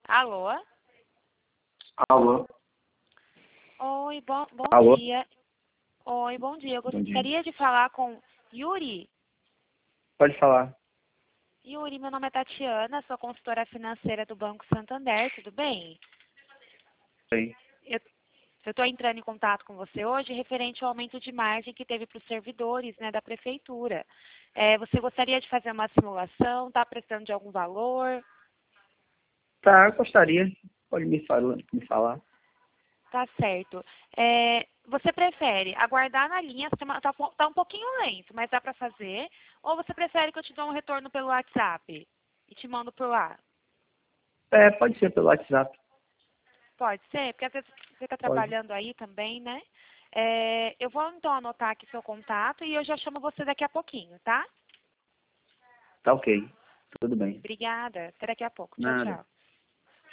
Alô? Alô? Oi, bom Alô? dia. Oi, bom dia. Eu Bom dia. gostaria de falar com Yuri. Pode falar. Yuri, meu nome é Tatiana, sou consultora financeira do Banco Santander, tudo bem? Oi. Eu estou entrando em contato com você hoje referente ao aumento de margem que teve para os servidores, né, da prefeitura. Você gostaria de fazer uma simulação? Está precisando de algum valor? Tá, eu gostaria. Pode me falar. Tá certo. Você prefere aguardar na linha, tá um pouquinho lento, mas dá para fazer, ou você prefere que eu te dê um retorno pelo WhatsApp e te mando por lá? Pode ser pelo WhatsApp. Pode ser? Porque às vezes você está Pode. trabalhando aí também, né? Eu vou então anotar aqui seu contato e eu já chamo você daqui a pouquinho, tá? Tá ok. Tudo bem. Obrigada. Até daqui a pouco. Tchau, Nada. tchau.